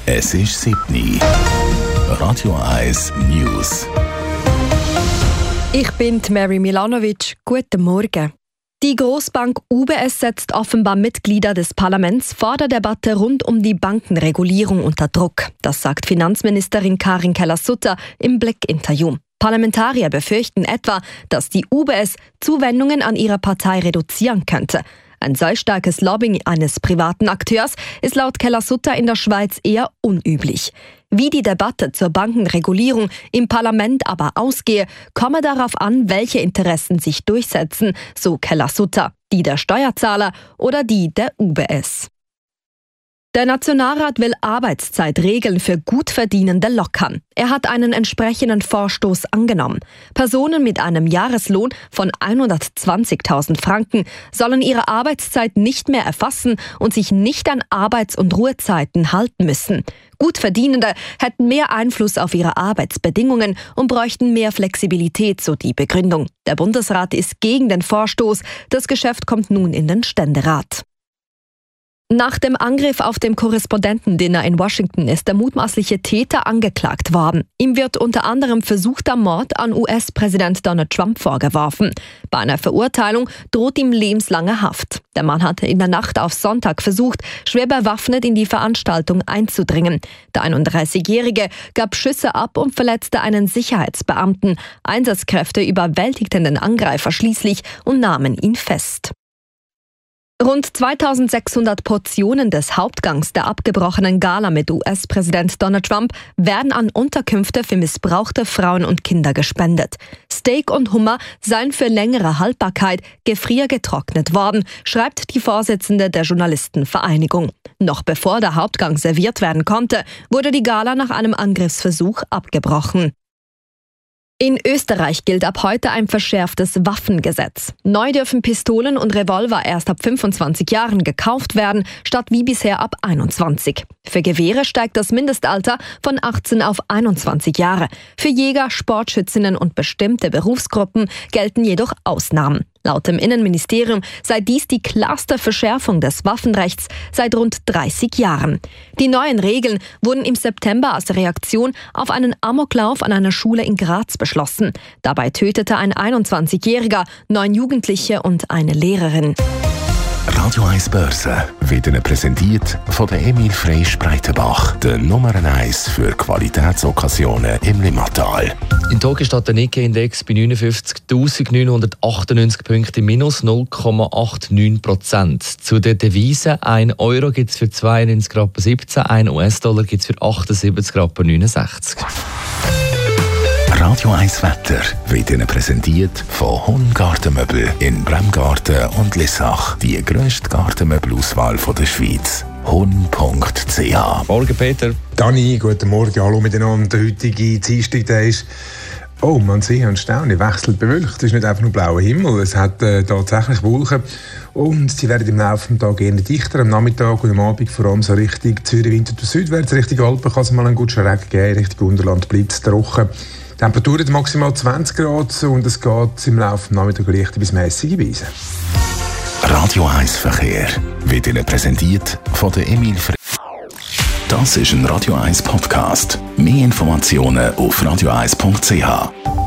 Es ist 7:00. Radio 1 News. Ich bin Mary Milanovic. Guten Morgen. Die Grossbank UBS setzt offenbar Mitglieder des Parlaments vor der Debatte rund um die Bankenregulierung unter Druck. Das sagt Finanzministerin Karin Keller-Sutter im Blick-Interview. Parlamentarier befürchten etwa, dass die UBS Zuwendungen an ihre Partei reduzieren könnte. Ein solch starkes Lobbying eines privaten Akteurs ist laut Keller-Sutter in der Schweiz eher unüblich. Wie die Debatte zur Bankenregulierung im Parlament aber ausgehe, komme darauf an, welche Interessen sich durchsetzen, so Keller-Sutter, die der Steuerzahler oder die der UBS. Der Nationalrat will Arbeitszeitregeln für Gutverdienende lockern. Er hat einen entsprechenden Vorstoß angenommen. Personen mit einem Jahreslohn von 120.000 Franken sollen ihre Arbeitszeit nicht mehr erfassen und sich nicht an Arbeits- und Ruhezeiten halten müssen. Gutverdienende hätten mehr Einfluss auf ihre Arbeitsbedingungen und bräuchten mehr Flexibilität, so die Begründung. Der Bundesrat ist gegen den Vorstoß. Das Geschäft kommt nun in den Ständerat. Nach dem Angriff auf dem Korrespondentendinner in Washington ist der mutmaßliche Täter angeklagt worden. Ihm wird unter anderem versuchter Mord an US-Präsident Donald Trump vorgeworfen. Bei einer Verurteilung droht ihm lebenslange Haft. Der Mann hatte in der Nacht auf Sonntag versucht, schwer bewaffnet in die Veranstaltung einzudringen. Der 31-Jährige gab Schüsse ab und verletzte einen Sicherheitsbeamten. Einsatzkräfte überwältigten den Angreifer schließlich und nahmen ihn fest. Rund 2600 Portionen des Hauptgangs der abgebrochenen Gala mit US-Präsident Donald Trump werden an Unterkünfte für missbrauchte Frauen und Kinder gespendet. Steak und Hummer seien für längere Haltbarkeit gefriergetrocknet worden, schreibt die Vorsitzende der Journalistenvereinigung. Noch bevor der Hauptgang serviert werden konnte, wurde die Gala nach einem Angriffsversuch abgebrochen. In Österreich gilt ab heute ein verschärftes Waffengesetz. Neu dürfen Pistolen und Revolver erst ab 25 Jahren gekauft werden, statt wie bisher ab 21. Für Gewehre steigt das Mindestalter von 18 auf 21 Jahre. Für Jäger, Sportschützinnen und bestimmte Berufsgruppen gelten jedoch Ausnahmen. Laut dem Innenministerium sei dies die klarste Verschärfung des Waffenrechts seit rund 30 Jahren. Die neuen Regeln wurden im September als Reaktion auf einen Amoklauf an einer Schule in Graz beschlossen. Dabei tötete ein 21-Jähriger 9 Jugendliche und eine Lehrerin. Radio 1 Börse wird Ihnen präsentiert von der Emil Freysch Breitenbach, der Nummer 1 für Qualitätsokkasionen im Limmatal. In Tokio steht der Nikkei-Index bei 59.998 Punkten, minus 0,89%. Zu den Devisen: 1 Euro gibt es für 92,17 Rappen, 1 US-Dollar gibt es für 78,69 Rappen. Radio 1 Wetter wird Ihnen präsentiert von Hun Gartenmöbel in Bremgarten und Lissach. Die grösste Gartenmöbelauswahl der Schweiz. hun.ch. Morgen, Peter. Dani, guten Morgen, hallo miteinander. Der heutige Dienstag ist... Oh, man sieht und staune, wechselt bewölkt. Es ist nicht einfach nur blauer Himmel, es hat tatsächlich Wolken. Und sie werden im Laufe des Tages eher dichter, am Nachmittag und am Abend vor allem so Richtung Zürich, Winterthur, südwärts, Richtung Alpen kann es mal einen guten Regen geben, Richtung Unterland bleibt es trocken. Die Temperatur hat maximal 20 Grad und es geht im Laufe des Nachmittags leichte bis mäßige Weise. Radio 1 Verkehr wird Ihnen präsentiert von der Emil Freysch. Das ist ein Radio 1 Podcast. Mehr Informationen auf radio1.ch.